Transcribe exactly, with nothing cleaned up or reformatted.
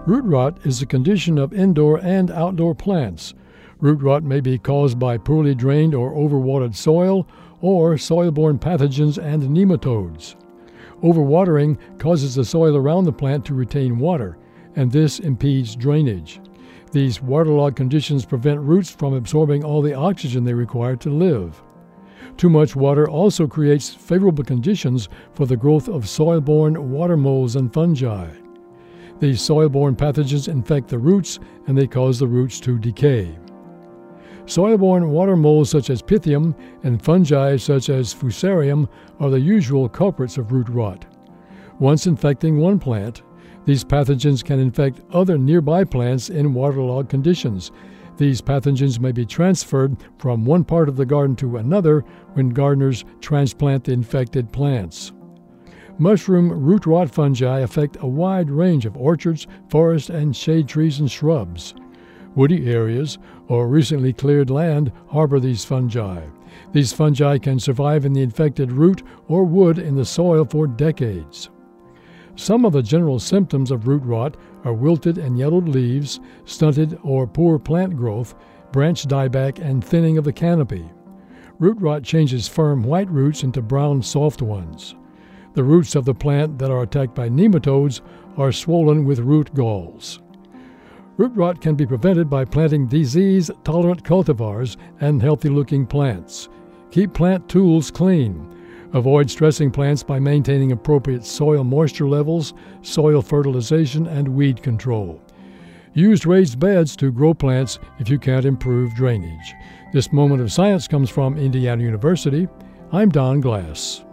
Root rot is a condition of indoor and outdoor plants. Root rot may be caused by poorly drained or overwatered soil or soil-borne pathogens and nematodes. Overwatering causes the soil around the plant to retain water, and this impedes drainage. These waterlogged conditions prevent roots from absorbing all the oxygen they require to live. Too much water also creates favorable conditions for the growth of soil-borne water molds and fungi. These soil-borne pathogens infect the roots, and they cause the roots to decay. Soil-borne water molds such as Pythium and fungi such as Fusarium are the usual culprits of root rot. Once infecting one plant, these pathogens can infect other nearby plants in waterlogged conditions. These pathogens may be transferred from one part of the garden to another when gardeners transplant the infected plants. Mushroom root rot fungi affect a wide range of orchards, forests, and shade trees and shrubs. Woody areas or recently cleared land harbor these fungi. These fungi can survive in the infected root or wood in the soil for decades. Some of the general symptoms of root rot are wilted and yellowed leaves, stunted or poor plant growth, branch dieback, and thinning of the canopy. Root rot changes firm white roots into brown soft ones. The roots of the plant that are attacked by nematodes are swollen with root galls. Root rot can be prevented by planting disease-tolerant cultivars and healthy-looking plants. Keep plant tools clean. Avoid stressing plants by maintaining appropriate soil moisture levels, soil fertilization, and weed control. Use raised beds to grow plants if you can't improve drainage. This moment of science comes from Indiana University. I'm Don Glass.